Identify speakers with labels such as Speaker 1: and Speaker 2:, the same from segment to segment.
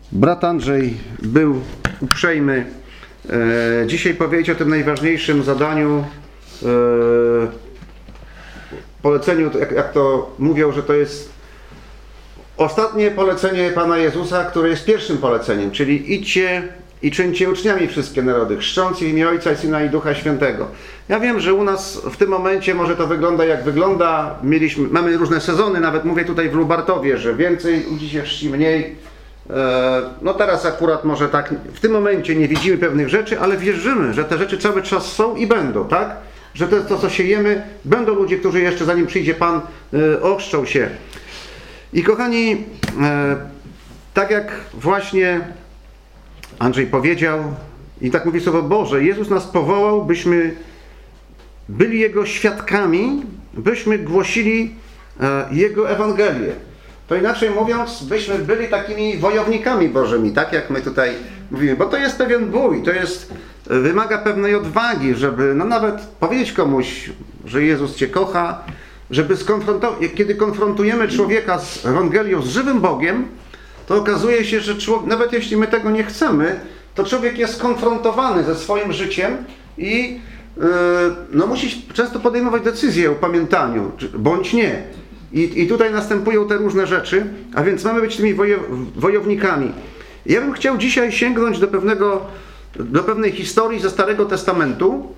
Speaker 1: Brat Andrzej był uprzejmy dzisiaj powiedzieć o tym najważniejszym zadaniu, poleceniu, jak to mówią, że to jest ostatnie polecenie Pana Jezusa, które jest pierwszym poleceniem, czyli idźcie i czyńcie uczniami wszystkie narody, chrzcząc w imię Ojca i Syna i Ducha Świętego. Ja wiem, że u nas w tym momencie może to wygląda jak wygląda. Mamy różne sezony, nawet mówię tutaj w Lubartowie, że więcej ludzi się chrzci, mniej. No teraz akurat może tak, w tym momencie nie widzimy pewnych rzeczy, ale wierzymy, że te rzeczy cały czas są i będą, tak? Że to co siejemy, będą ludzie, którzy jeszcze zanim przyjdzie Pan, ochrzczą się. I kochani, tak jak właśnie Andrzej powiedział, i tak mówi Słowo Boże, Jezus nas powołał, byśmy byli Jego świadkami, byśmy głosili Jego Ewangelię. To inaczej mówiąc, byśmy byli takimi wojownikami Bożymi, tak jak my tutaj mówimy, bo to jest pewien bój, wymaga pewnej odwagi, żeby nawet powiedzieć komuś, że Jezus Cię kocha, żeby kiedy konfrontujemy człowieka z Ewangelią, z żywym Bogiem, to okazuje się, że nawet jeśli my tego nie chcemy, to człowiek jest konfrontowany ze swoim życiem i musi często podejmować decyzję o pamiętaniu, bądź nie. I tutaj następują te różne rzeczy, a więc mamy być tymi wojownikami. Ja bym chciał dzisiaj sięgnąć do pewnej historii ze Starego Testamentu,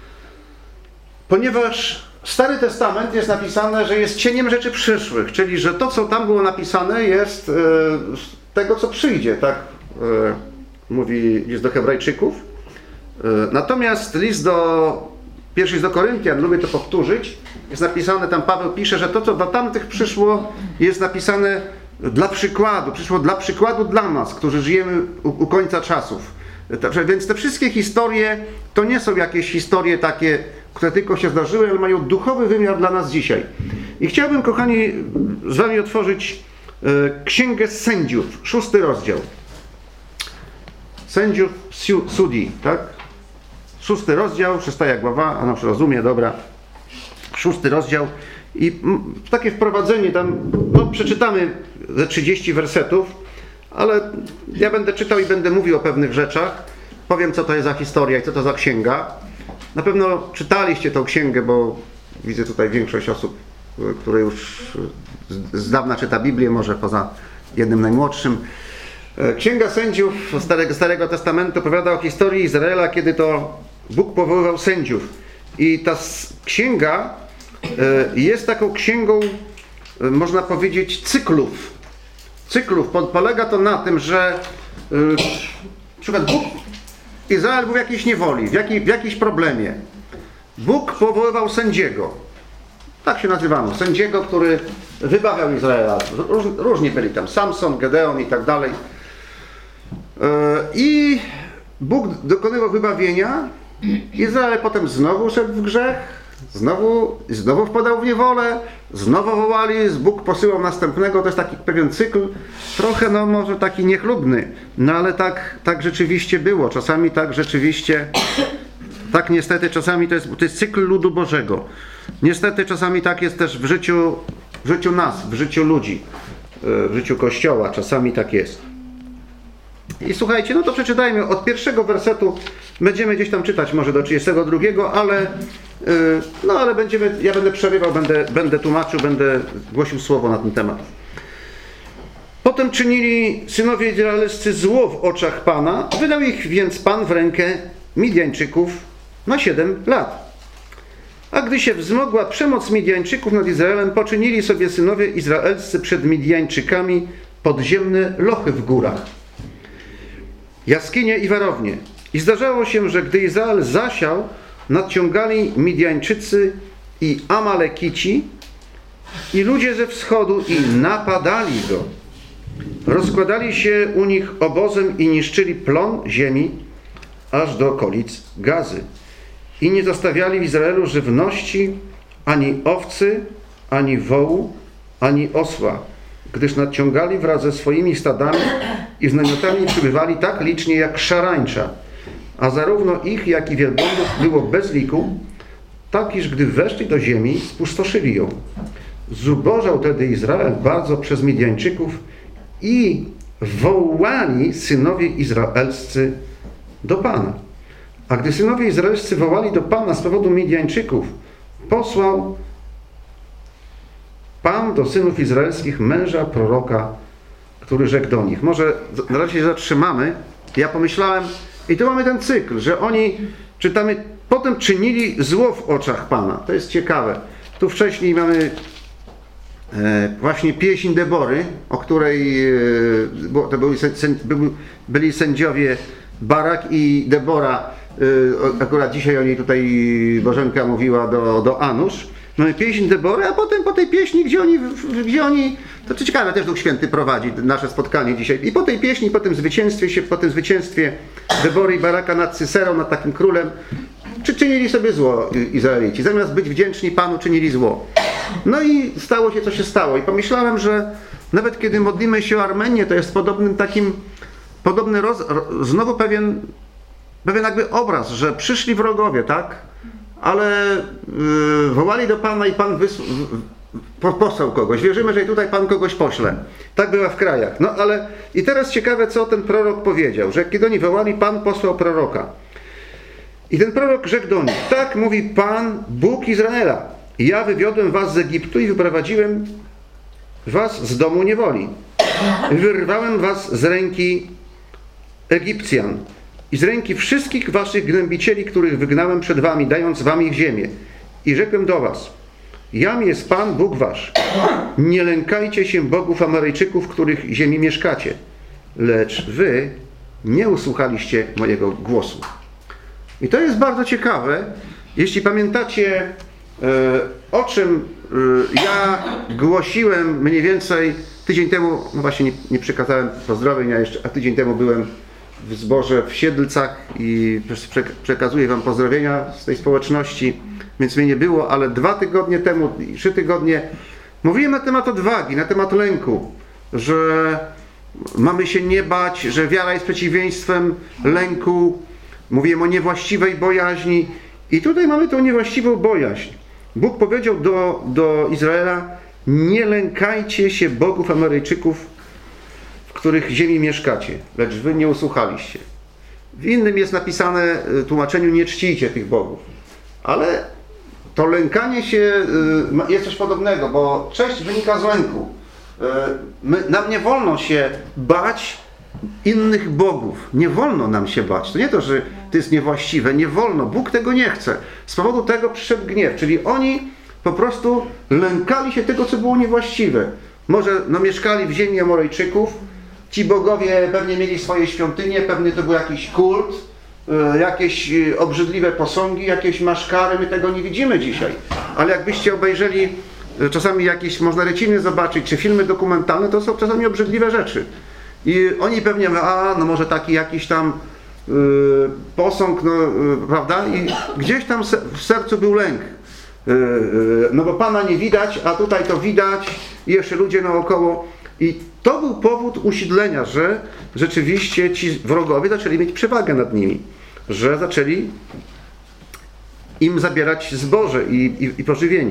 Speaker 1: ponieważ Stary Testament jest napisane, że jest cieniem rzeczy przyszłych, czyli że to, co tam było napisane, jest tego, co przyjdzie, tak mówi list do Hebrajczyków. Natomiast pierwszy list do Koryntian, lubię to powtórzyć, jest napisane, tam Paweł pisze, że to, co dla tamtych przyszło, jest napisane przyszło dla przykładu dla nas, którzy żyjemy u końca czasów. Więc te wszystkie historie to nie są jakieś historie takie, które tylko się zdarzyły, ale mają duchowy wymiar dla nas dzisiaj. I chciałbym, kochani, z wami otworzyć Księgę Sędziów, 6 rozdział. Sędziów Sudzi, tak? 6 rozdział, 6 głowa, a no rozumie, dobra. 6 rozdział i takie wprowadzenie tam, przeczytamy ze 30 wersetów, ale ja będę czytał i będę mówił o pewnych rzeczach. Powiem, co to jest za historia i co to za księga. Na pewno czytaliście tą księgę, bo widzę tutaj większość osób, które już z dawna czyta Biblię, może poza jednym najmłodszym. Księga Sędziów Starego Testamentu opowiada o historii Izraela, kiedy to Bóg powoływał sędziów. I ta księga jest taką księgą, można powiedzieć, cyklów. Polega to na tym, że na przykład Izrael był w jakiejś niewoli, w jakiejś problemie. Bóg powoływał sędziego. Tak się nazywano. Sędziego, który wybawiał Izraela. Różni byli tam. Samson, Gedeon i tak dalej. I Bóg dokonywał wybawienia. Izrael potem znowu szedł w grzech. Znowu wpadał w niewolę. Znowu wołali. Bóg posyłał następnego. To jest taki pewien cykl. Trochę, może taki niechlubny. Ale tak rzeczywiście było. Czasami tak rzeczywiście... Tak niestety czasami to jest cykl ludu Bożego. Niestety czasami tak jest też w życiu nas, w życiu ludzi, w życiu Kościoła. Czasami tak jest. I słuchajcie, to przeczytajmy od pierwszego wersetu. Będziemy gdzieś tam czytać może do 32, ale ja będę przerywał, będę tłumaczył, będę głosił słowo na ten temat. Potem czynili synowie izraelscy zło w oczach Pana, wydał ich więc Pan w rękę Midjańczyków na 7 lat. A gdy się wzmogła przemoc Midjańczyków nad Izraelem, poczynili sobie synowie izraelscy przed Midjańczykami podziemne lochy w górach, jaskinie i warownie. I zdarzało się, że gdy Izrael zasiał, nadciągali Midjańczycy i Amalekici i ludzie ze wschodu i napadali go. Rozkładali się u nich obozem i niszczyli plon ziemi aż do okolic Gazy. I nie zostawiali w Izraelu żywności, ani owcy, ani wołu, ani osła, gdyż nadciągali wraz ze swoimi stadami i z namiotami przybywali tak licznie jak szarańcza. A zarówno ich, jak i wielbłądów było bez liku, tak iż gdy weszli do ziemi, spustoszyli ją. Zubożał tedy Izrael bardzo przez Midjańczyków i wołali synowie izraelscy do Pana. A gdy synowie izraelscy wołali do Pana z powodu Midianczyków, posłał Pan do synów izraelskich męża proroka, który rzekł do nich. Może na razie się zatrzymamy. Ja pomyślałem, i tu mamy ten cykl, że oni, czytamy, potem czynili zło w oczach Pana. To jest ciekawe. Tu wcześniej mamy właśnie pieśń Debory, o której to byli sędziowie Barak i Debora. Akurat dzisiaj o niej tutaj Bożenka mówiła do Anusz. Mamy pieśń Debory, a potem po tej pieśni, gdzie oni to co ciekawe, też Duch Święty prowadzi nasze spotkanie dzisiaj. I po tej pieśni, po tym zwycięstwie Debory i Baraka nad Syserą, nad takim królem, czynili sobie zło Izraelici. Zamiast być wdzięczni Panu, czynili zło. No i stało się, co się stało. I pomyślałem, że nawet kiedy modlimy się o Armenię, to jest znowu pewien jakby obraz, że przyszli wrogowie, tak? Ale wołali do Pana i Pan posłał kogoś. Wierzymy, że i tutaj Pan kogoś pośle. Tak bywa w krajach. No ale i teraz ciekawe, co ten prorok powiedział, że kiedy oni wołali, Pan posłał proroka. I ten prorok rzekł do nich: tak mówi Pan, Bóg Izraela. Ja wywiodłem was z Egiptu i wyprowadziłem was z domu niewoli. Wyrwałem was z ręki Egipcjan i z ręki wszystkich waszych gnębicieli, których wygnałem przed wami, dając wam ich ziemię. I rzekłem do was: jam jest Pan, Bóg wasz. Nie lękajcie się bogów Amoryjczyków, w których ziemi mieszkacie. Lecz wy nie usłuchaliście mojego głosu. I to jest bardzo ciekawe. Jeśli pamiętacie, o czym ja głosiłem mniej więcej tydzień temu, no właśnie nie przekazałem pozdrowień, a tydzień temu byłem w zborze w Siedlcach i przekazuję wam pozdrowienia z tej społeczności, więc mnie nie było, ale 2 tygodnie temu, 3 tygodnie mówiłem na temat odwagi, na temat lęku, że mamy się nie bać, że wiara jest przeciwieństwem lęku. Mówiłem o niewłaściwej bojaźni i tutaj mamy tą niewłaściwą bojaźń. Bóg powiedział do Izraela: nie lękajcie się bogów Amoryjczyków, w których ziemi mieszkacie, lecz wy nie usłuchaliście. W innym jest napisane tłumaczeniu: nie czcijcie tych bogów. Ale to lękanie się jest coś podobnego, bo cześć wynika z lęku. Nam nie wolno się bać innych bogów. Nie wolno nam się bać. To nie to, że to jest niewłaściwe. Nie wolno. Bóg tego nie chce. Z powodu tego przyszedł gniew. Czyli oni po prostu lękali się tego, co było niewłaściwe. Może mieszkali w ziemi Amorejczyków. Ci bogowie pewnie mieli swoje świątynie. Pewnie to był jakiś kult. Jakieś obrzydliwe posągi, jakieś maszkary. My tego nie widzimy dzisiaj. Ale jakbyście obejrzeli czasami jakieś, można reciny zobaczyć, czy filmy dokumentalne, to są czasami obrzydliwe rzeczy. I oni pewnie, no może taki jakiś tam posąg, prawda? I gdzieś tam w sercu był lęk. No bo Pana nie widać, a tutaj to widać i jeszcze ludzie naokoło. I to był powód usidlenia, że rzeczywiście ci wrogowie zaczęli mieć przewagę nad nimi. Że zaczęli im zabierać zboże i pożywienie.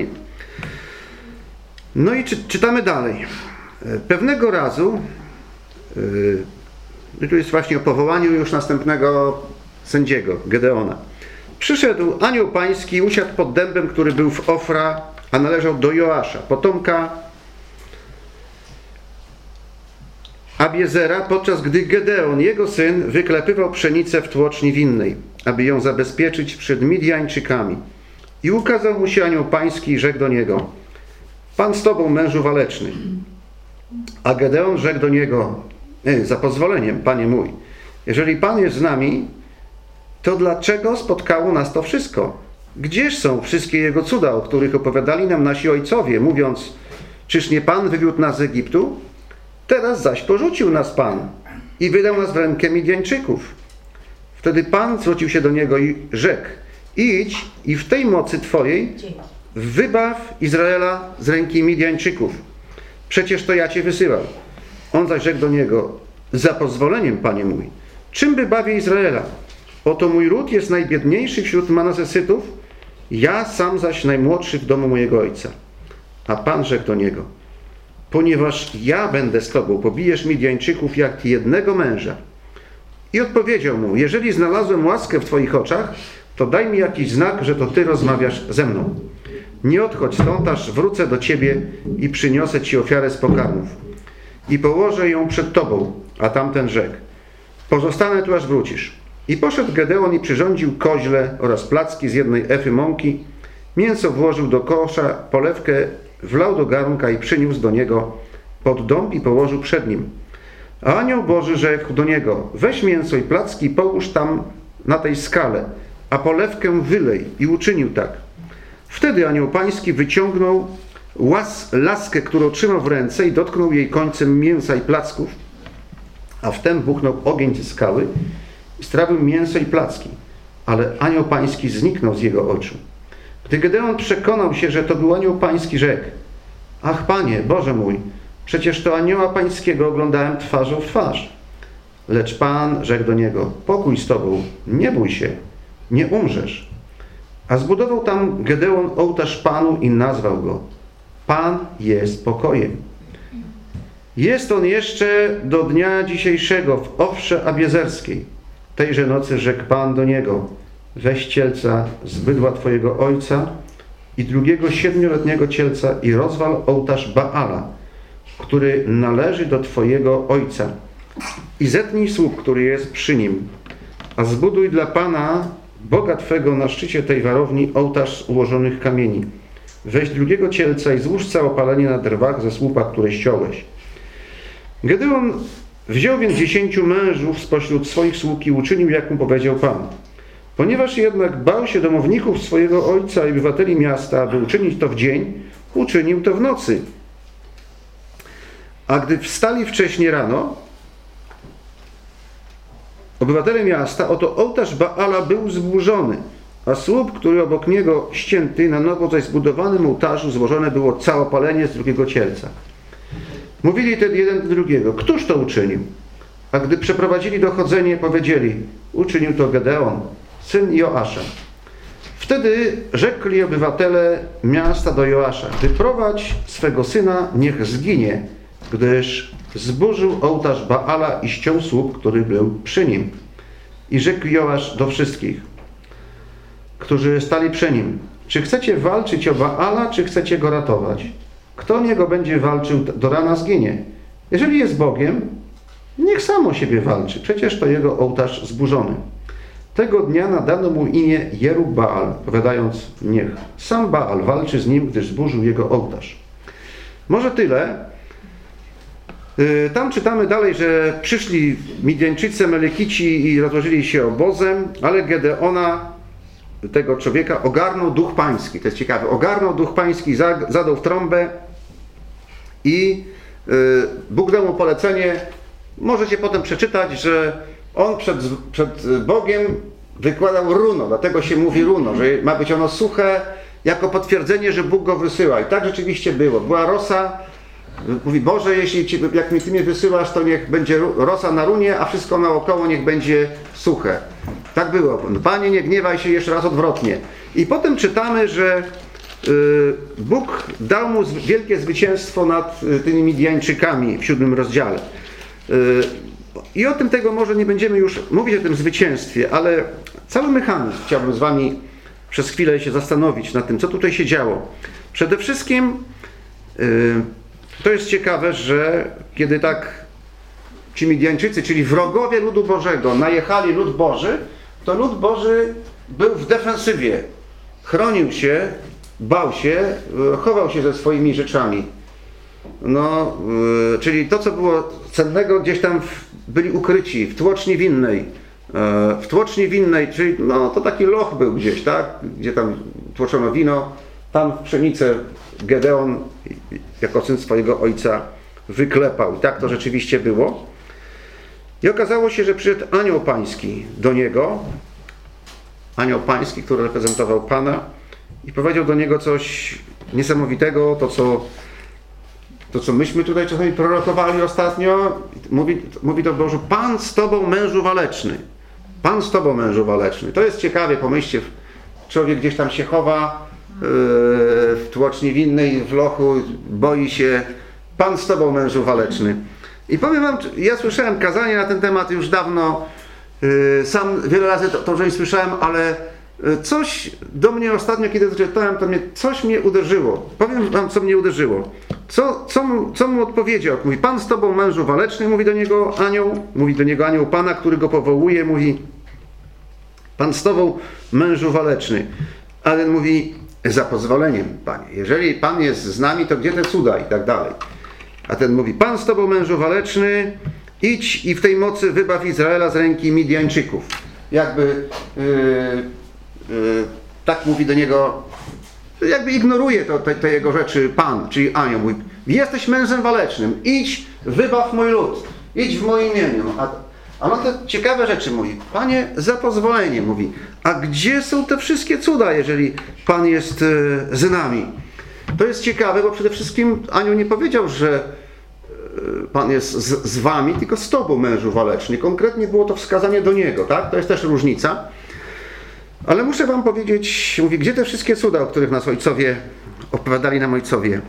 Speaker 1: No i czytamy dalej. Pewnego razu, tu jest właśnie o powołaniu już następnego sędziego, Gedeona. Przyszedł anioł pański i usiadł pod dębem, który był w Ofra, a należał do Joasza, potomka Abiezera, podczas gdy Gedeon, jego syn, wyklepywał pszenicę w tłoczni winnej, aby ją zabezpieczyć przed Midiańczykami. I ukazał mu się anioł pański i rzekł do niego: Pan z tobą, mężu waleczny. A Gedeon rzekł do niego: za pozwoleniem, panie mój, jeżeli Pan jest z nami, to dlaczego spotkało nas to wszystko? Gdzież są wszystkie Jego cuda, o których opowiadali nam nasi ojcowie, mówiąc: czyż nie Pan wywiódł nas z Egiptu? Teraz zaś porzucił nas Pan i wydał nas w rękę Midianczyków. Wtedy Pan zwrócił się do niego i rzekł: idź i w tej mocy Twojej wybaw Izraela z ręki Midianczyków. Przecież to ja Cię wysyłam. On zaś rzekł do niego: za pozwoleniem, panie mój, czym by bawię Izraela? Oto mój ród jest najbiedniejszy wśród Manasesytów, ja sam zaś najmłodszy w domu mojego ojca. A Pan rzekł do niego: ponieważ ja będę z tobą, pobijesz Midjańczyków jak jednego męża. I odpowiedział mu, jeżeli znalazłem łaskę w twoich oczach, to daj mi jakiś znak, że to ty rozmawiasz ze mną. Nie odchodź stąd, aż wrócę do ciebie i przyniosę ci ofiarę z pokarmów. I położę ją przed tobą, a tamten rzekł, pozostanę tu, aż wrócisz. I poszedł Gedeon i przyrządził koźle oraz placki z jednej efy mąki. Mięso włożył do kosza, polewkę wlał do garnka i przyniósł do niego pod dąb i położył przed nim. A anioł Boży rzekł do niego, weź mięso i placki i połóż tam na tej skale, a polewkę wylej. I uczynił tak. Wtedy anioł pański wyciągnął laskę, którą trzymał w ręce i dotknął jej końcem mięsa i placków, a wtem buchnął ogień ze skały i strawił mięso i placki, ale anioł pański zniknął z jego oczu. Gdy Gedeon przekonał się, że to był anioł pański, rzekł, ach Panie, Boże mój, przecież to anioła pańskiego oglądałem twarzą w twarz. Lecz Pan rzekł do niego, pokój z tobą, nie bój się, nie umrzesz. A zbudował tam Gedeon ołtarz Panu i nazwał go, Pan jest pokojem. Jest on jeszcze do dnia dzisiejszego w Ofrze Abiezerskiej. Tejże nocy rzekł Pan do niego, weź cielca z bydła twojego ojca i drugiego 7-letniego cielca i rozwal ołtarz Baala, który należy do twojego ojca. I zetnij słup, który jest przy nim, a zbuduj dla Pana, Boga twego, na szczycie tej warowni ołtarz z ułożonych kamieni. Weź drugiego cielca i złóż całopalenie na drwach ze słupa, które ściąłeś. Gedeon wziął więc 10 mężów spośród swoich sług i uczynił, jak mu powiedział Pan. Ponieważ jednak bał się domowników swojego ojca i obywateli miasta, aby uczynić to w dzień, uczynił to w nocy. A gdy wstali wcześnie rano, obywatele miasta, oto ołtarz Baala był zburzony, a słup, który obok niego ścięty, na nowo zaś zbudowanym ołtarzu złożone było całopalenie z drugiego cielca. Mówili tedy jeden do drugiego, któż to uczynił? A gdy przeprowadzili dochodzenie, powiedzieli, uczynił to Gedeon, syn Joasza. Wtedy rzekli obywatele miasta do Joasza, wyprowadź swego syna, niech zginie, gdyż zburzył ołtarz Baala i ściął słup, który był przy nim. I rzekł Joasz do wszystkich, którzy stali przy nim, czy chcecie walczyć o Baala, czy chcecie go ratować? Kto o niego będzie walczył, do rana zginie. Jeżeli jest Bogiem, niech sam o siebie walczy, przecież to jego ołtarz zburzony. Tego dnia nadano mu imię Jerub-Baal, powiadając, niech sam Baal walczy z nim, gdyż zburzył jego ołtarz. Może tyle. Tam czytamy dalej, że przyszli Midjańczycy, Amalekici i rozłożyli się obozem, ale Gedeona, tego człowieka, ogarnął duch pański. To jest ciekawe. Ogarnął duch pański, zadał w trąbę i Bóg dał mu polecenie. Możecie potem przeczytać, że on przed Bogiem wykładał runo, dlatego się mówi runo, że ma być ono suche, jako potwierdzenie, że Bóg go wysyła. I tak rzeczywiście było. Była rosa, mówi, Boże, jak mi Ty mnie wysyłasz, to niech będzie rosa na runie, a wszystko naokoło niech będzie suche. Tak było. Panie, nie gniewaj się, jeszcze raz odwrotnie. I potem czytamy, że Bóg dał mu wielkie zwycięstwo nad tymi Midjańczykami w 7 rozdziale. I o tym tego może nie będziemy już mówić, o tym zwycięstwie, ale cały mechanizm chciałbym z wami przez chwilę się zastanowić nad tym, co tutaj się działo. Przede wszystkim to jest ciekawe, że kiedy tak ci Midjańczycy, czyli wrogowie ludu Bożego, najechali lud Boży, to lud Boży był w defensywie. Chronił się, bał się, chował się ze swoimi rzeczami. Czyli to, co było cennego, gdzieś tam byli ukryci, w tłoczni winnej. W tłoczni winnej, czyli to taki loch był gdzieś, tak? Gdzie tam tłoczono wino, tam w pszenicę Gedeon jako syn swojego ojca wyklepał. I tak to rzeczywiście było. I okazało się, że przyszedł anioł pański do niego, anioł pański, który reprezentował Pana i powiedział do niego coś niesamowitego, to co myśmy tutaj czasami prorokowali ostatnio, mówi to Boże, Pan z Tobą, mężu waleczny. Pan z Tobą, mężu waleczny. To jest ciekawie, pomyślcie, człowiek gdzieś tam się chowa w tłoczni winnej, w lochu, boi się, Pan z tobą, mężu waleczny. I powiem wam, ja słyszałem kazanie na ten temat już dawno, sam wiele razy to żeś słyszałem, ale coś do mnie ostatnio, kiedy to czytałem, coś mnie uderzyło. Powiem wam, co mnie uderzyło. Co mu odpowiedział? Mówi, Pan z tobą, mężu waleczny, mówi do niego anioł Pana, który go powołuje, mówi, Pan z tobą, mężu waleczny. A ten mówi, za pozwoleniem, Panie. Jeżeli Pan jest z nami, to gdzie te cuda i tak dalej. A ten mówi, Pan z tobą, mężu waleczny, idź i w tej mocy wybaw Izraela z ręki Midjańczyków. Jakby tak mówi do niego, jakby ignoruje te jego rzeczy Pan, czyli anioł. Mówi, jesteś mężem walecznym, idź, wybaw mój lud, idź w moim imieniu. A on te ciekawe rzeczy mówi, Panie, za pozwoleniem, mówi, a gdzie są te wszystkie cuda, jeżeli Pan jest z nami? To jest ciekawe, bo przede wszystkim anioł nie powiedział, że Pan jest z wami, tylko z tobą, mężu waleczny. Konkretnie było to wskazanie do niego, tak? To jest też różnica. Ale muszę wam powiedzieć, mówi, gdzie te wszystkie cuda, o których nas ojcowie opowiadali nam ojcowie?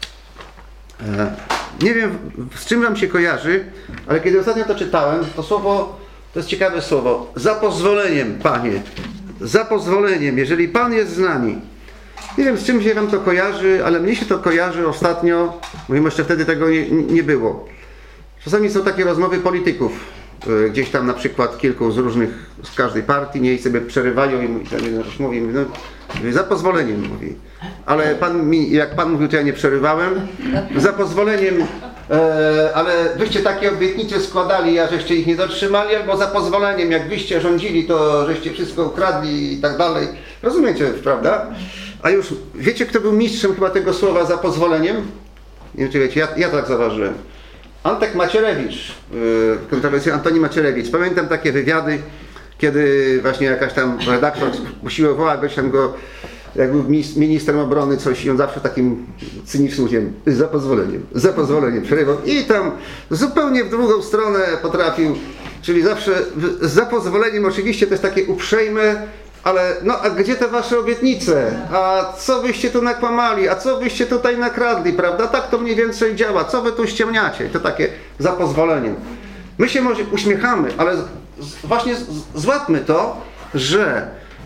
Speaker 1: Nie wiem, z czym wam się kojarzy, ale kiedy ostatnio to czytałem, to słowo, to jest ciekawe słowo, za pozwoleniem, Panie, za pozwoleniem, jeżeli Pan jest z nami. Nie wiem, z czym się wam to kojarzy, ale mnie się to kojarzy ostatnio, mówimy, jeszcze wtedy tego nie było. Czasami są takie rozmowy polityków, gdzieś tam na przykład kilku z każdej partii, nie, i sobie przerywają i mówi, no, za pozwoleniem, mówi. Ale jak Pan mówił, to ja nie przerywałem. Za pozwoleniem, ale wyście takie obietnice składali, a żeście ich nie dotrzymali, albo za pozwoleniem, jak wyście rządzili, to żeście wszystko ukradli i tak dalej. Rozumiecie, prawda? A już wiecie, kto był mistrzem chyba tego słowa za pozwoleniem? Nie wiem, czy wiecie, ja tak zauważyłem. Antek Macierewicz, kontrowersja Antoni Macierewicz. Pamiętam takie wywiady, kiedy właśnie jakaś tam redaktor usiłowała go, jak był ministrem obrony, coś, i on zawsze takim cynicznym uciem, za pozwoleniem przerywał i tam zupełnie w drugą stronę potrafił, czyli zawsze za pozwoleniem, oczywiście to jest takie uprzejme, ale no, a gdzie te wasze obietnice? A co wyście tu nakłamali? A co wyście tutaj nakradli, prawda? Tak to mniej więcej działa. Co wy tu ściemniacie? To takie za pozwoleniem. My się może uśmiechamy, ale właśnie złapmy to, że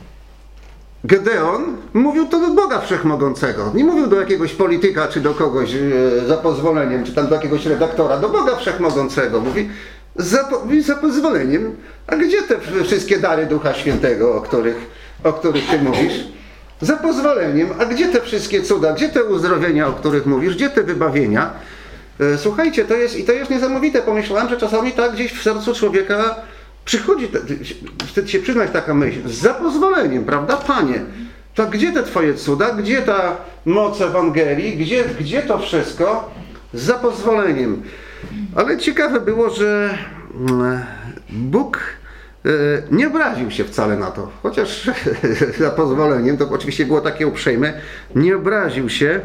Speaker 1: Gedeon mówił to do Boga Wszechmogącego. Nie mówił do jakiegoś polityka, czy do kogoś za pozwoleniem, czy tam do jakiegoś redaktora. Do Boga Wszechmogącego. Mówi za pozwoleniem. A gdzie te wszystkie dary Ducha Świętego, o których ty mówisz? Za pozwoleniem. A gdzie te wszystkie cuda? Gdzie te uzdrowienia, o których mówisz? Gdzie te wybawienia? Słuchajcie, to jest niesamowite. Pomyślałem, że czasami tak gdzieś w sercu człowieka przychodzi, wtedy się przyznać taka myśl, za pozwoleniem, prawda, Panie? To gdzie te Twoje cuda? Gdzie ta moc Ewangelii? Gdzie to wszystko? Za pozwoleniem. Ale ciekawe było, że Bóg nie obraził się wcale na to. Chociaż za pozwoleniem, to oczywiście było takie uprzejme, nie obraził się.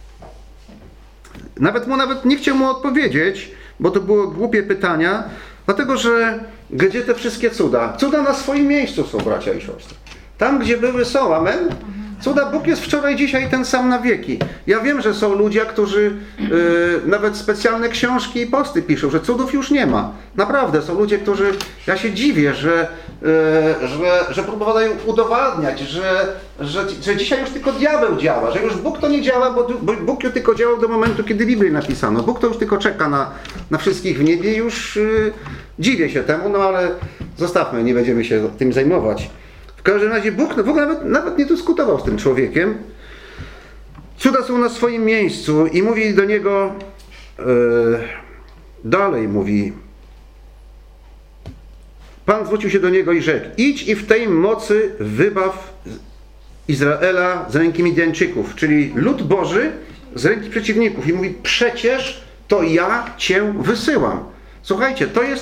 Speaker 1: Nawet nie chciał mu odpowiedzieć, bo to było głupie pytania, dlatego że gdzie te wszystkie cuda? Cuda na swoim miejscu są, bracia i siostry. Tam, gdzie były, są. Amen? Cuda, Bóg jest wczoraj, dzisiaj ten sam na wieki. Ja wiem, że są ludzie, którzy nawet specjalne książki i posty piszą, że cudów już nie ma. Naprawdę, są ludzie, którzy, ja się dziwię, że próbują udowadniać, że dzisiaj już tylko diabeł działa, że już Bóg to nie działa, bo Bóg już tylko działał do momentu, kiedy Biblię napisano. Bóg to już tylko czeka na wszystkich w niebie i już dziwię się temu, no ale zostawmy, nie będziemy się tym zajmować. W każdym razie Bóg w ogóle nawet nie dyskutował z tym człowiekiem. Cuda są na swoim miejscu i mówi do niego, dalej mówi, Pan zwrócił się do niego i rzekł, idź i w tej mocy wybaw Izraela z ręki Midjańczyków, czyli lud Boży z ręki przeciwników. I mówi, przecież to ja Cię wysyłam. Słuchajcie, to jest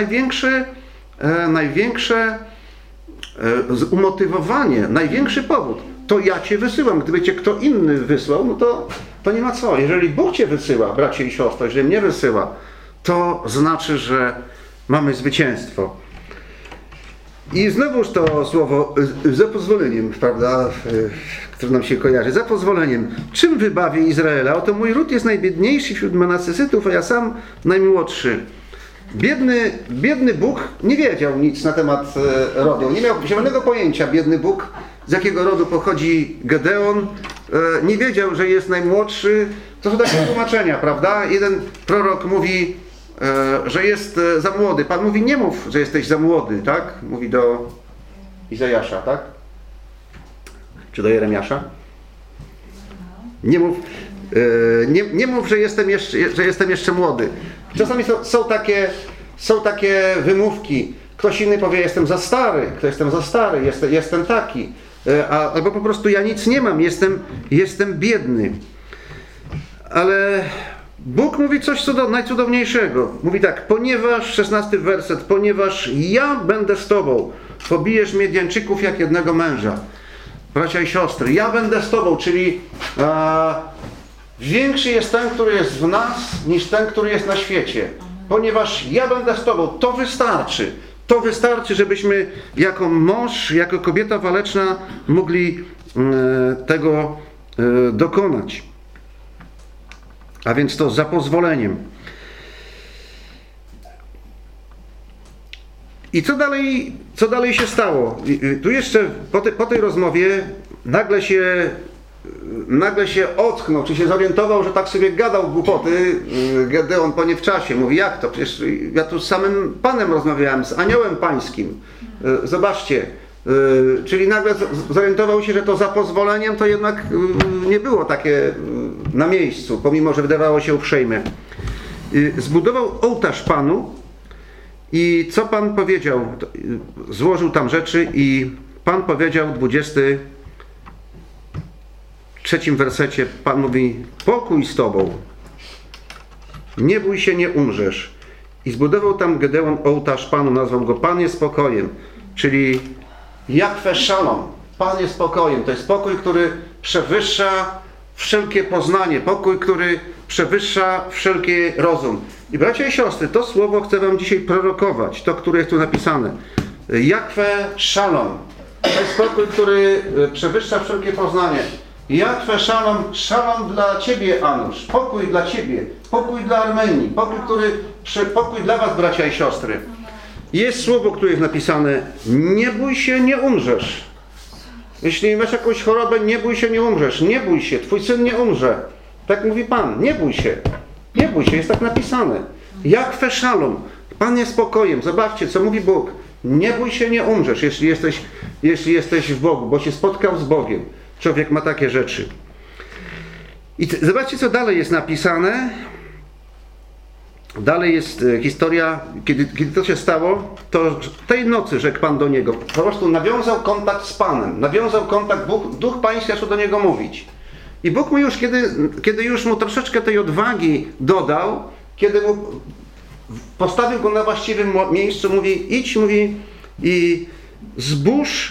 Speaker 1: największe umotywowanie, największy powód. To ja Cię wysyłam. Gdyby Cię kto inny wysłał, no to nie ma co. Jeżeli Bóg Cię wysyła, bracie i siostry, jeżeli mnie wysyła, to znaczy, że mamy zwycięstwo. I znowuż to słowo za pozwoleniem, prawda, które nam się kojarzy. Za pozwoleniem. Czym wybawię Izraela? Oto mój ród jest najbiedniejszy wśród Manasesytów, a ja sam najmłodszy. Biedny Bóg nie wiedział nic na temat rodu. Nie miał zielonego pojęcia, biedny Bóg, z jakiego rodu pochodzi Gedeon. Nie wiedział, że jest najmłodszy. To są takie tłumaczenia, prawda? Jeden prorok mówi, że jest za młody. Pan mówi, nie mów, że jesteś za młody, tak? Mówi do Izajasza, tak? Czy do Jeremiasza? Nie mów, że jestem jeszcze młody. Czasami są takie wymówki. Ktoś inny powie, jestem za stary, jestem taki. Albo po prostu ja nic nie mam, jestem biedny. Ale Bóg mówi coś najcudowniejszego. Mówi tak, ponieważ, 16 werset, ponieważ ja będę z tobą, pobijesz Midianczyków jak jednego męża. Bracia i siostry, ja będę z tobą, czyli większy jest ten, który jest w nas, niż ten, który jest na świecie. Ponieważ ja będę z tobą, to wystarczy. To wystarczy, żebyśmy jako mąż, jako kobieta waleczna mogli tego dokonać. A więc to za pozwoleniem. I co dalej się stało? Tu jeszcze po tej rozmowie nagle się ocknął, czy się zorientował, że tak sobie gadał głupoty Gedeon po niewczasie. Mówi, jak to? Przecież ja tu z samym Panem rozmawiałem, z aniołem pańskim. Zobaczcie. Czyli nagle zorientował się, że to za pozwoleniem to jednak nie było takie na miejscu, pomimo że wydawało się uprzejme. Zbudował ołtarz Panu i co Pan powiedział? Złożył tam rzeczy i Pan powiedział w 23 wersecie, Pan mówi, pokój z Tobą, nie bój się, nie umrzesz. I zbudował tam Gedeon ołtarz Panu, nazwał go Pan jest pokojem, czyli Jahwe Shalom, Pan jest pokojem. To jest pokój, który przewyższa wszelkie poznanie, pokój, który przewyższa wszelki rozum. I bracia i siostry, to słowo chcę wam dzisiaj prorokować, to, które jest tu napisane. Jahwe Shalom, to jest pokój, który przewyższa wszelkie poznanie. Jahwe Shalom, Shalom dla Ciebie, Anusz, pokój dla Ciebie, pokój dla Armenii, pokój dla was, bracia i siostry. Jest słowo, które jest napisane, nie bój się, nie umrzesz. Jeśli masz jakąś chorobę, nie bój się, nie umrzesz. Nie bój się, twój syn nie umrze. Tak mówi Pan, nie bój się. Nie bój się, jest tak napisane. Jahwe Shalom, Pan jest spokojem. Zobaczcie, co mówi Bóg. Nie bój się, nie umrzesz, jeśli jesteś w Bogu, bo się spotkał z Bogiem. Człowiek ma takie rzeczy. I zobaczcie, co dalej jest napisane. Dalej jest historia, kiedy to się stało, to tej nocy rzekł Pan do niego. Po prostu nawiązał kontakt z Panem. Nawiązał kontakt, Duch Pański zaczął do niego mówić. I Bóg mu już, kiedy już mu troszeczkę tej odwagi dodał, kiedy mu postawił go na właściwym miejscu, mówi, idź, mówi, i zbóż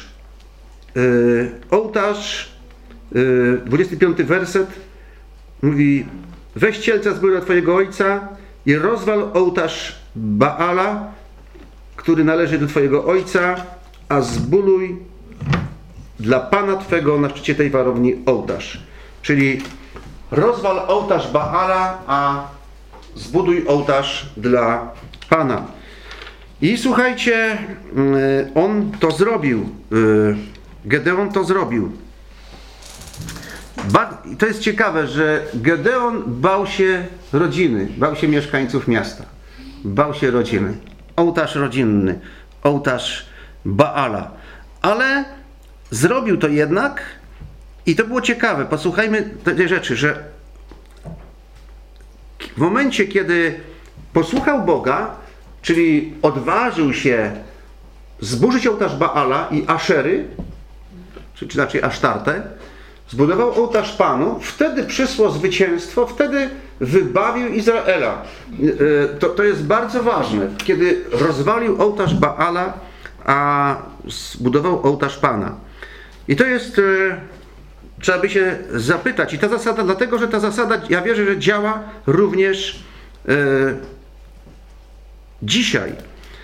Speaker 1: ołtarz, 25 werset, mówi, weź cielca z góry twojego ojca i rozwal ołtarz Baala, który należy do twojego ojca, a zbuduj dla Pana twego na szczycie tej warowni ołtarz. Czyli rozwal ołtarz Baala, a zbuduj ołtarz dla Pana. I słuchajcie, on to zrobił. Gedeon to zrobił. To jest ciekawe, że Gedeon bał się rodziny, bał się mieszkańców miasta. Bał się rodziny. Ołtarz rodzinny, ołtarz Baala. Ale zrobił to jednak i to było ciekawe. Posłuchajmy tej rzeczy, że w momencie, kiedy posłuchał Boga, czyli odważył się zburzyć ołtarz Baala i Aszery, czy raczej Asztartę, zbudował ołtarz Panu, wtedy przyszło zwycięstwo, wtedy wybawił Izraela. To jest bardzo ważne. Kiedy rozwalił ołtarz Baala, a zbudował ołtarz Pana. I to jest, trzeba by się zapytać. I ta zasada, dlatego że ta zasada, ja wierzę, że działa również dzisiaj.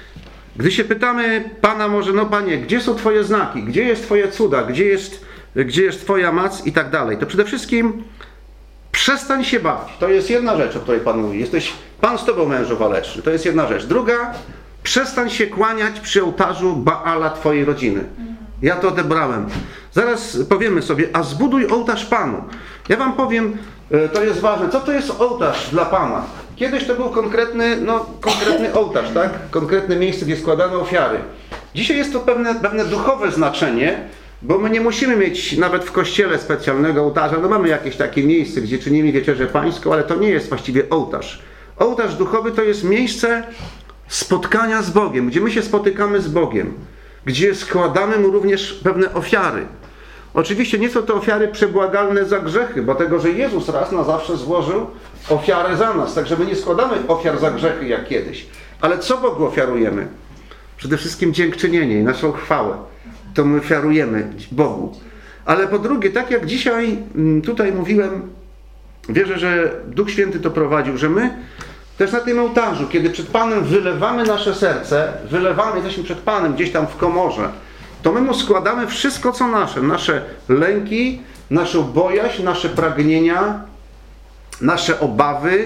Speaker 1: Gdy się pytamy Pana może, no Panie, gdzie są Twoje znaki, gdzie jest Twoje cuda, gdzie jest Twoja moc i tak dalej, to przede wszystkim przestań się bać. To jest jedna rzecz, o której Pan mówi. Pan z Tobą, mężu waleczny. To jest jedna rzecz. Druga, przestań się kłaniać przy ołtarzu Baala Twojej rodziny. Ja to odebrałem. Zaraz powiemy sobie, a zbuduj ołtarz Panu. Ja Wam powiem, to jest ważne. Co to jest ołtarz dla Pana? Kiedyś to był konkretny ołtarz, tak? Konkretne miejsce, gdzie składano ofiary. Dzisiaj jest to pewne duchowe znaczenie, bo my nie musimy mieć nawet w kościele specjalnego ołtarza. No mamy jakieś takie miejsce, gdzie czynimy wieczerzę pańską, ale to nie jest właściwie ołtarz. Ołtarz duchowy to jest miejsce spotkania z Bogiem, gdzie my się spotykamy z Bogiem, gdzie składamy Mu również pewne ofiary. Oczywiście nie są to ofiary przebłagalne za grzechy, bo tego, że Jezus raz na zawsze złożył ofiarę za nas. Także my nie składamy ofiar za grzechy jak kiedyś. Ale co Bogu ofiarujemy? Przede wszystkim dziękczynienie i naszą chwałę. To my ofiarujemy Bogu. Ale po drugie, tak jak dzisiaj tutaj mówiłem, wierzę, że Duch Święty to prowadził, że my też na tym ołtarzu, kiedy przed Panem wylewamy nasze serce, jesteśmy przed Panem gdzieś tam w komorze, to my Mu składamy wszystko, co nasze lęki, naszą bojaźń, nasze pragnienia, nasze obawy,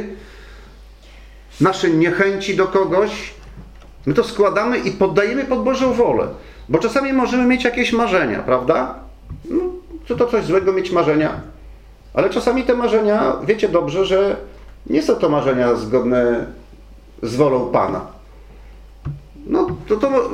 Speaker 1: nasze niechęci do kogoś. My to składamy i poddajemy pod Bożą wolę. Bo czasami możemy mieć jakieś marzenia, prawda? No, czy to coś złego mieć marzenia? Ale czasami te marzenia, wiecie dobrze, że nie są to marzenia zgodne z wolą Pana. No, to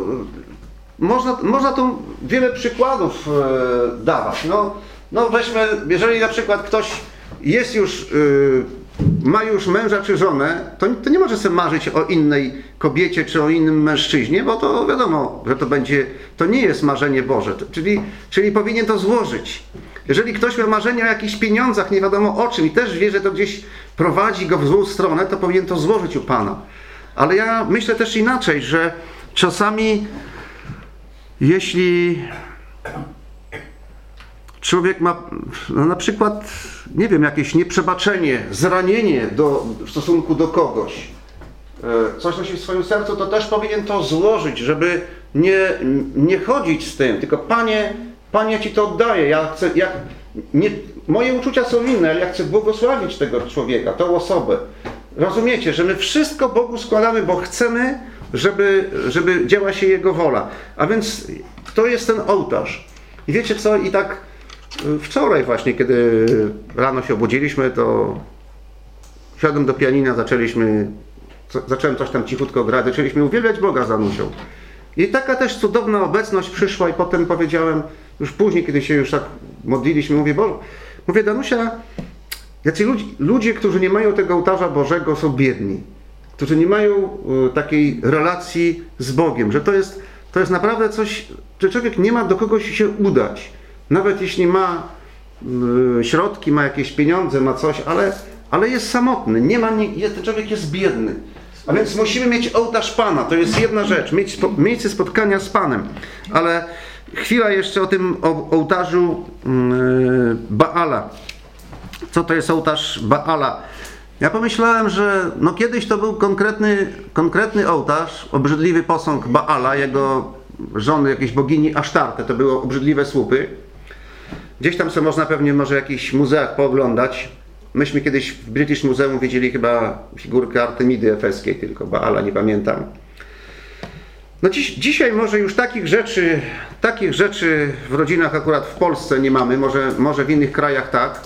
Speaker 1: można tu wiele przykładów dawać. No weźmy, jeżeli na przykład ktoś jest już, ma już męża czy żonę, to nie może sobie marzyć o innej kobiecie czy o innym mężczyźnie, bo to wiadomo, że to nie jest marzenie Boże. Czyli powinien to złożyć. Jeżeli ktoś ma marzenie o jakichś pieniądzach, nie wiadomo o czym i też wie, że to gdzieś prowadzi go w złą stronę, to powinien to złożyć u Pana. Ale ja myślę też inaczej, że czasami jeśli człowiek ma na przykład, nie wiem, jakieś nieprzebaczenie, zranienie w stosunku do kogoś, coś nosi w swoim sercu, to też powinien to złożyć, żeby nie chodzić z tym, tylko Panie, ja Ci to oddaję, moje uczucia są inne, ale ja chcę błogosławić tego człowieka, tą osobę. Rozumiecie, że my wszystko Bogu składamy, bo chcemy, żeby działa się Jego wola. A więc to jest ten ołtarz. I wiecie co, i tak wczoraj właśnie, kiedy rano się obudziliśmy, to siadłem do pianina, zacząłem coś tam cichutko grać, zaczęliśmy uwielbiać Boga z Danusią. I taka też cudowna obecność przyszła i potem powiedziałem, już później, kiedy się już tak modliliśmy, mówię Danusia, jacy ludzie, którzy nie mają tego ołtarza Bożego, są biedni. Którzy nie mają takiej relacji z Bogiem, że to jest naprawdę coś, że człowiek nie ma do kogoś się udać. Nawet jeśli ma środki, ma jakieś pieniądze, ma coś, ale jest samotny, ten człowiek jest biedny. A więc musimy mieć ołtarz Pana, to jest jedna rzecz, mieć miejsce spotkania z Panem. Ale chwila jeszcze o tym ołtarzu Baala. Co to jest ołtarz Baala? Ja pomyślałem, że kiedyś to był konkretny ołtarz, obrzydliwy posąg Baala, jego żony, jakiejś bogini Asztarty, to były obrzydliwe słupy. Gdzieś tam sobie można pewnie może w jakichś muzeach pooglądać. Myśmy kiedyś w British Museum widzieli chyba figurkę Artemidy Efeskiej, tylko Baala nie pamiętam. No dzisiaj może już takich rzeczy w rodzinach akurat w Polsce nie mamy, może w innych krajach tak.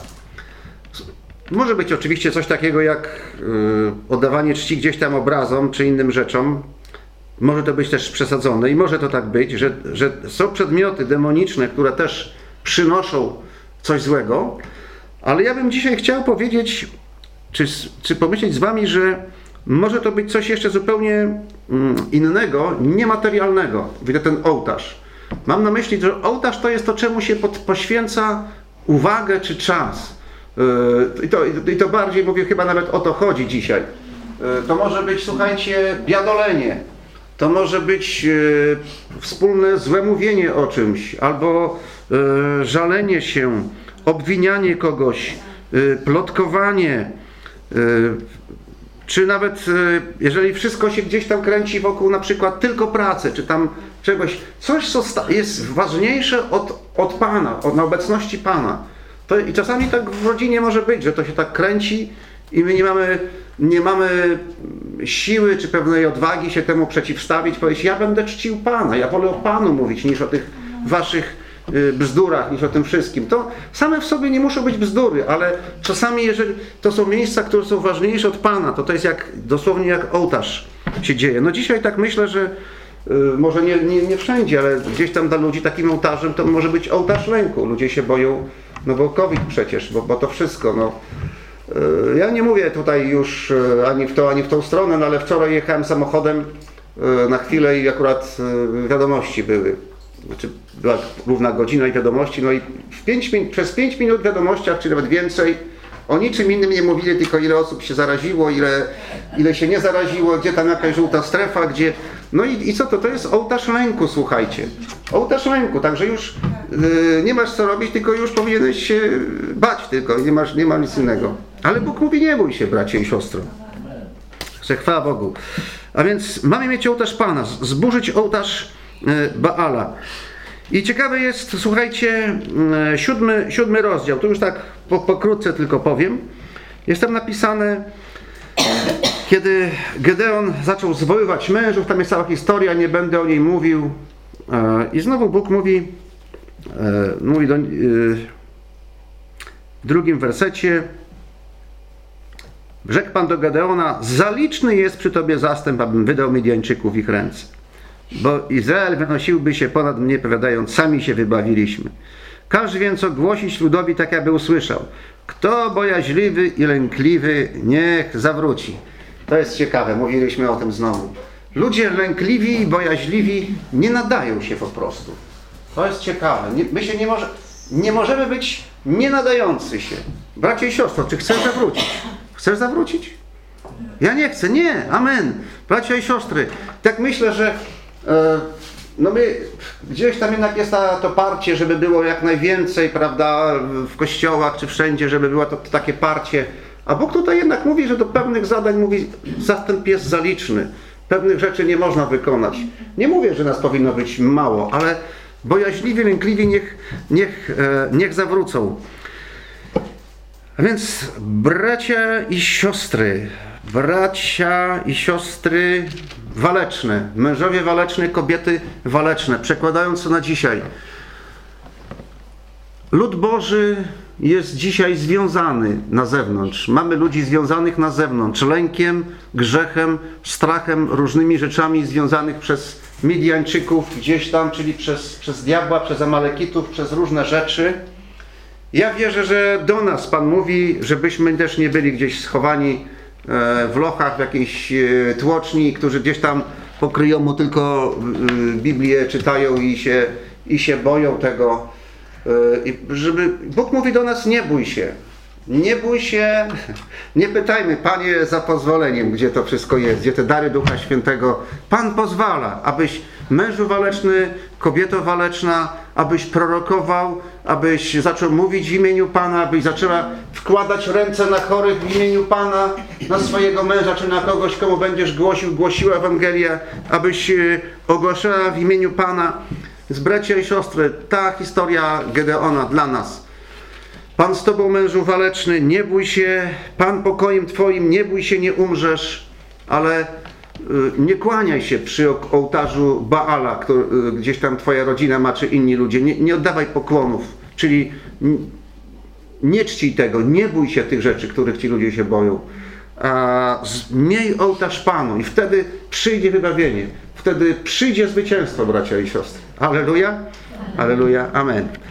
Speaker 1: Może być oczywiście coś takiego jak oddawanie czci gdzieś tam obrazom czy innym rzeczom. Może to być też przesadzone i może to tak być, że są przedmioty demoniczne, które też przynoszą coś złego. Ale ja bym dzisiaj chciał powiedzieć, czy pomyśleć z wami, że może to być coś jeszcze zupełnie innego, niematerialnego. Widzę ten ołtarz. Mam na myśli, że ołtarz to jest to, czemu się poświęca uwagę czy czas. I to bardziej, mówię, chyba nawet o to chodzi dzisiaj. To może być, słuchajcie, biadolenie. To może być wspólne złe mówienie o czymś, albo żalenie się, obwinianie kogoś, plotkowanie, czy nawet jeżeli wszystko się gdzieś tam kręci wokół na przykład tylko pracy, czy tam czegoś, coś co jest ważniejsze od Pana, od obecności Pana. I czasami tak w rodzinie może być, że to się tak kręci i my nie mamy siły czy pewnej odwagi się temu przeciwstawić, powiedzieć, ja będę czcił Pana, ja wolę o Panu mówić niż o tych waszych bzdurach, niż o tym wszystkim. To same w sobie nie muszą być bzdury, ale czasami jeżeli to są miejsca, które są ważniejsze od Pana, to jest dosłownie jak ołtarz się dzieje. No dzisiaj tak myślę, że może nie wszędzie, ale gdzieś tam dla ludzi takim ołtarzem to może być ołtarz lęku. Ludzie się boją, no bo COVID przecież, bo to wszystko, no. Ja nie mówię tutaj już ani w tą stronę, no ale wczoraj jechałem samochodem na chwilę i akurat wiadomości były. Znaczy była równa godzina i wiadomości, no i przez 5 minut w wiadomościach, czy nawet więcej, o niczym innym nie mówili, tylko ile osób się zaraziło, ile się nie zaraziło, gdzie tam jakaś żółta strefa, gdzie... No i co to? To jest ołtarz lęku, słuchajcie. Ołtarz lęku, także już nie masz co robić, tylko już powinieneś się bać tylko, nie ma nic innego. Ale Bóg mówi, nie bój się, bracie i siostro. Że chwała Bogu. A więc mamy mieć ołtarz Pana, zburzyć ołtarz Baala. I ciekawe jest, słuchajcie, 7 rozdział, tu już tak pokrótce tylko powiem. Jest tam napisane, kiedy Gedeon zaczął zwoływać mężów, tam jest cała historia, nie będę o niej mówił. I znowu Bóg mówi w 2 wersecie, rzekł Pan do Gedeona, zaliczny jest przy Tobie zastęp, abym wydał Midianczyków w ich ręce. Bo Izrael wynosiłby się ponad mnie, powiadając, sami się wybawiliśmy. Każ więc ogłosić ludowi tak, aby usłyszał. Kto bojaźliwy i lękliwy, niech zawróci. To jest ciekawe, mówiliśmy o tym znowu. Ludzie lękliwi i bojaźliwi nie nadają się po prostu. To jest ciekawe. My się nie możemy być nienadający się. Bracie i siostro, czy chcesz zawrócić? Chcesz zawrócić? Ja nie chcę, nie, amen. Bracia i siostry, tak myślę, że no my gdzieś tam jednak jest to parcie, żeby było jak najwięcej, prawda, w kościołach czy wszędzie, żeby było to takie parcie. A Bóg tutaj jednak mówi, że do pewnych zadań mówi, zastęp jest zaliczny. Pewnych rzeczy nie można wykonać. Nie mówię, że nas powinno być mało, ale bojaźliwi, lękliwi niech zawrócą. A więc bracia i siostry waleczne, mężowie waleczne, kobiety waleczne, przekładając to na dzisiaj. Lud Boży jest dzisiaj związany na zewnątrz. Mamy ludzi związanych na zewnątrz lękiem, grzechem, strachem, różnymi rzeczami związanych przez Midianczyków gdzieś tam, czyli przez diabła, przez Amalekitów, przez różne rzeczy. Ja wierzę, że do nas Pan mówi, żebyśmy też nie byli gdzieś schowani w lochach, w jakiejś tłoczni, którzy gdzieś tam pokryją mu tylko Biblię, czytają i się boją tego. Bóg mówi do nas, nie bój się. Nie bój się, nie pytajmy, Panie, za pozwoleniem, gdzie to wszystko jest, gdzie te dary Ducha Świętego. Pan pozwala, abyś mężu waleczny, kobieto waleczna, abyś prorokował, abyś zaczął mówić w imieniu Pana, abyś zaczęła wkładać ręce na chorych w imieniu Pana, na swojego męża, czy na kogoś, komu będziesz głosiła Ewangelię, abyś ogłaszała w imieniu Pana. Z bracia i siostry, ta historia Gedeona dla nas. Pan z Tobą, mężu waleczny, nie bój się, Pan pokojem Twoim, nie bój się, nie umrzesz, ale nie kłaniaj się przy ołtarzu Baala, gdzieś tam Twoja rodzina ma, czy inni ludzie. Nie oddawaj pokłonów, czyli nie czcij tego, nie bój się tych rzeczy, których ci ludzie się boją. Miej ołtarz Panu i wtedy przyjdzie wybawienie, wtedy przyjdzie zwycięstwo, bracia i siostry. Alleluja, alleluja, amen.